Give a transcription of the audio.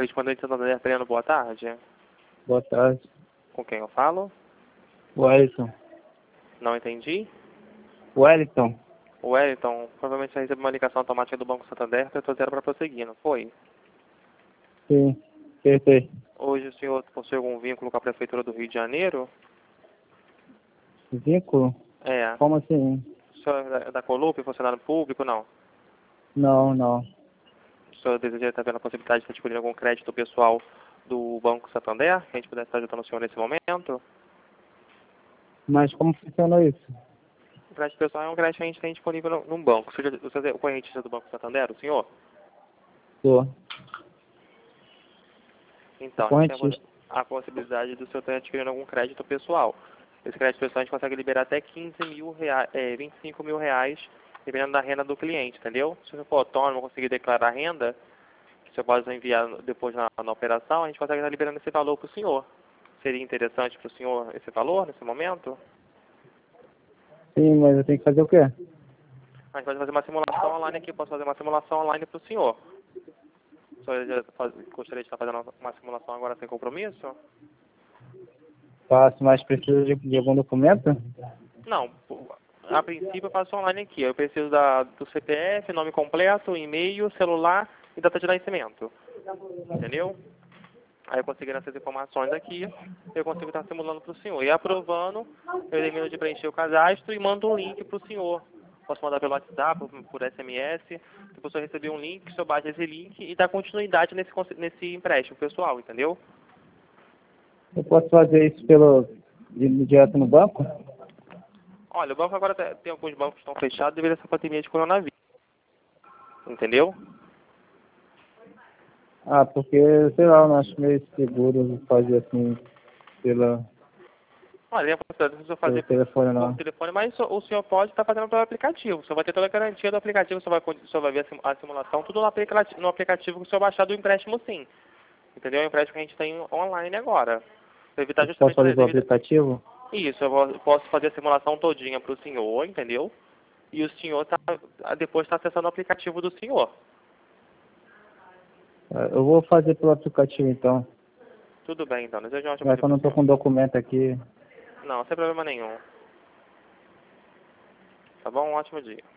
correspondente Santander Pleno, boa tarde. Boa tarde. Com quem eu falo? Wellington. Não entendi. Wellington. Wellington, provavelmente você recebeu uma ligação automática do Banco Santander, apertou 0 para prosseguir, não foi? Sim, acertei. Hoje o senhor possui algum vínculo com a Prefeitura do Rio de Janeiro? Vínculo? É. Como assim? O senhor é da Colup, funcionário público, não? Não, não. O senhor deseja estar vendo a possibilidade de adquirir algum crédito pessoal do Banco Santander, que a gente pudesse estar ajudando o senhor nesse momento? Mas como funciona isso? O crédito pessoal é um crédito que a gente tem disponível num banco. O senhor é o correntista do Banco Santander, o senhor? Sou. Então, a gente tem Correntista. a possibilidade do senhor estar adquirindo algum crédito pessoal. Esse crédito pessoal a gente consegue liberar até 15 mil reais, 25 mil reais, dependendo da renda do cliente, entendeu? Se você for autônomo, conseguir declarar a renda, que o senhor pode enviar depois na operação, a gente consegue estar liberando esse valor para o senhor. Seria interessante para o senhor esse valor nesse momento? Sim, mas eu tenho que fazer o quê? A gente pode fazer uma simulação online aqui, eu posso fazer uma simulação online para o senhor. O senhor gostaria de estar fazendo uma simulação agora sem compromisso? Faço, mas preciso de algum documento? Não, a princípio eu faço online aqui. Eu preciso do CPF, nome completo, e-mail, celular e data de nascimento. Entendeu? Aí eu consegui essas informações aqui, eu consigo estar simulando para o senhor. E aprovando, eu termino de preencher o cadastro e mando um link para o senhor. Posso mandar pelo WhatsApp, por SMS. Depois o senhor receber um link, o senhor baixa esse link e dá continuidade nesse empréstimo pessoal, entendeu? Eu posso fazer isso direto no banco? Olha, o banco agora tem alguns bancos que estão fechados devido a essa pandemia de coronavírus. Entendeu? Ah, porque, sei lá, eu não acho meio seguro fazer assim pela, Olha, tem a possibilidade de o senhor pelo fazer telefone, por não. telefone, mas o senhor pode estar fazendo pelo aplicativo. O senhor vai ter toda a garantia do aplicativo, o senhor vai ver a simulação, tudo no aplicativo que o senhor baixar do empréstimo, sim. Entendeu? É um empréstimo que a gente tem online agora. Para evitar Eu posso justamente fazer pelo aplicativo? isso, posso fazer a simulação todinha para o senhor, entendeu? E o senhor depois está acessando o aplicativo do senhor. Eu vou fazer pelo aplicativo, então. Tudo bem, então. Desejo um ótimo Já dia que eu para não o tô senhor. com documento aqui. Não, sem problema nenhum. Tá bom? Um ótimo dia.